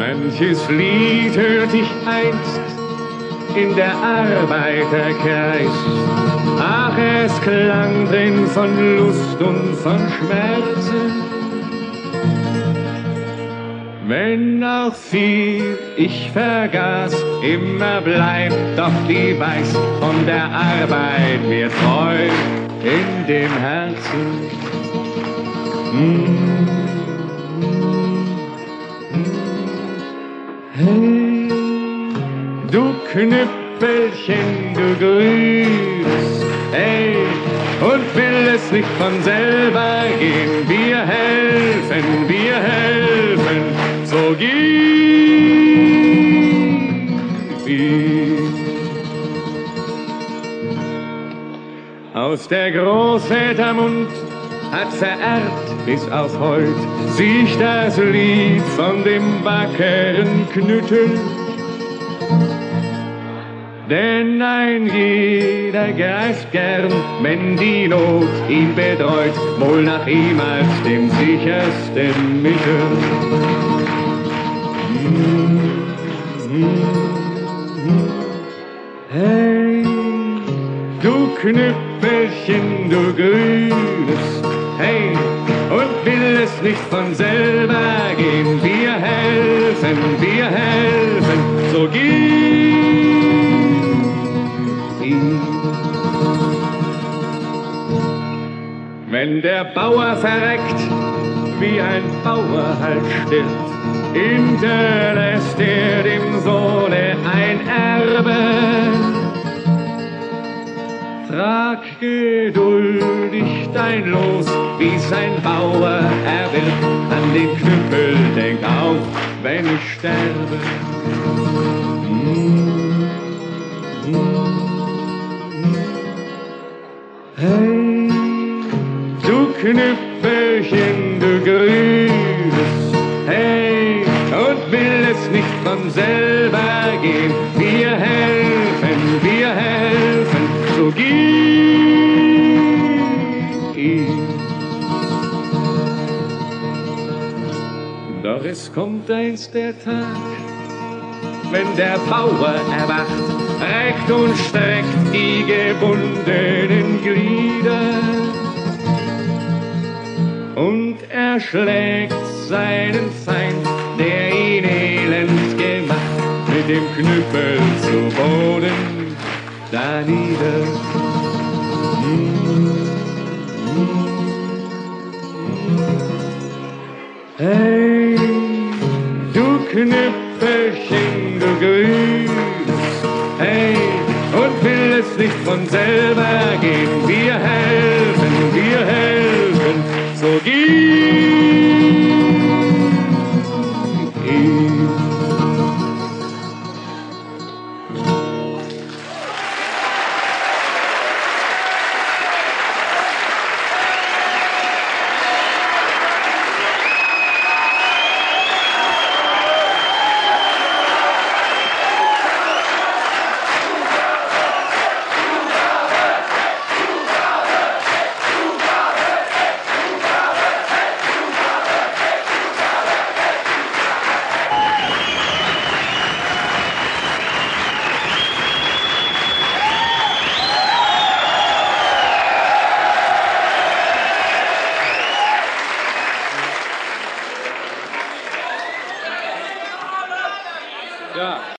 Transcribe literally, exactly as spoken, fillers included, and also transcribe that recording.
Manches Lied hört ich einst in der Arbeiterkreis. Ach, es klang drin von Lust und von Schmerzen. Wenn auch viel ich vergaß, immer bleibt doch die Weiß von der Arbeit mir treu in dem Herzen. Mm. Hey, du Knüppelchen, du grünes, hey, und will es nicht von selber gehen. Wir helfen, wir helfen, so gib ihm. Aus der Großvätermund hat vererbt bis auf heut sich das Lied von dem wackeren Knüttel. Denn ein jeder greift gern, wenn die Not ihn bedroht, wohl nach ihm als dem sichersten Mittel. Hey, du Knüppelchen, du grünes, hey, und will es nicht von selber gehen. Wir helfen, wir helfen, so gib ihm. Wenn der Bauer verreckt, wie ein Bauer halt stirbt, hinterlässt er dem Sohne ein Erbe. Trag geduldig dein Los, wie's ein Bauer erwirbt. An den Knüppel denk auch, wenn ich sterbe. Hey, du Knüppelchen, du grünes, hey, und will es nicht von selber gehen. Wir helfen, wir helfen, so gib ihm. Doch es kommt einst der Tag, wenn der Bauer erwacht, reckt und streckt die gebundenen Glieder und erschlägt seinen Feind, der ihn elend gemacht, mit dem Knüppel zu Boden da nieder. Hey, du Knüppelchen, du grünes, hey, und will es nicht von selber gehen. Wir helfen, wir helfen, so gib ihm. Ja.